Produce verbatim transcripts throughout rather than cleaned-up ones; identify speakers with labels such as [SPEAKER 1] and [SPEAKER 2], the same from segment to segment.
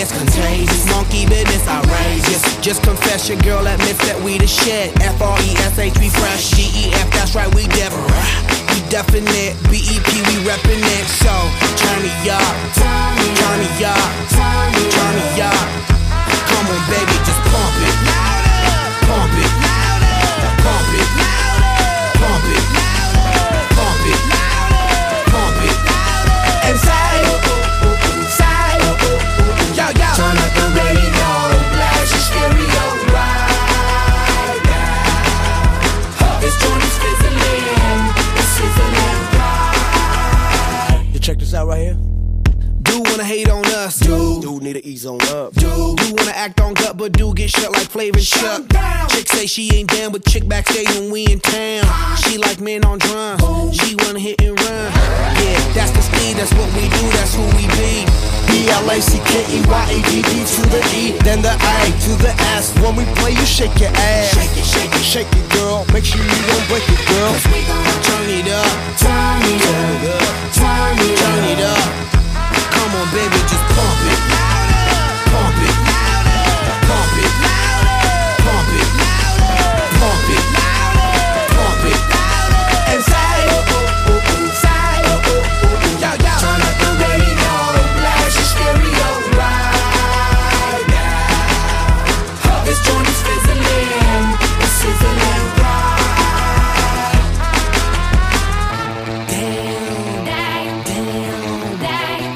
[SPEAKER 1] it's contagious. Monkey business outrageous. Just confess your girl admits that we the shit. F R E S H, we fresh. G E F, that's right, we different. We definite. B E P, we reppin' it. So, turn me up, turn me up, turn me up. Come on, baby, just pump it, pump it, pump it, pump it, pump it, pump it, and say, say, yo, yo. Turn up the radio, blast your stereo right now. This joint is fizzling, it's sizzling right. You check this out right here. Do wanna hate on us, dude.
[SPEAKER 2] Dude need to ease on up.
[SPEAKER 1] Dude, do wanna act on gut, but do get shut like Flavor Chuck. Chick say she ain't down with chick backstage when we in town. She like men on drum. She wanna hit and run. Yeah, that's the speed, that's what we do, that's who we be.
[SPEAKER 2] B L A C K E Y A D D to the E, then the A to the S. When we play, you shake your ass.
[SPEAKER 1] Shake it, shake it,
[SPEAKER 2] shake it, girl. Make sure you don't break it, girl.
[SPEAKER 1] Cause we gon' turn it up, turn it up, turn it up, turn it up. Come on, baby, just pump it, pump it, pump it, pump it, pump it, pump it, and say, say, yo, yo. Turn up the radio, blast your stereo right now. This joint is fizzling, it's sizzling right. Damn, damn, damn, damn,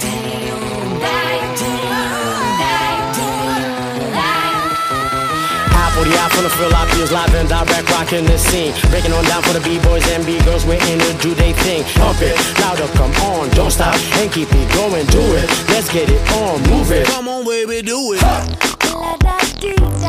[SPEAKER 3] forty out from the Philippines, live and direct, rocking the scene. Breaking on down for the B-boys and B-girls, we're in to do they thing. Pump it, louder, come on, don't stop, and keep it going, do it. Let's get it on, move it.
[SPEAKER 1] Come on, baby, do it.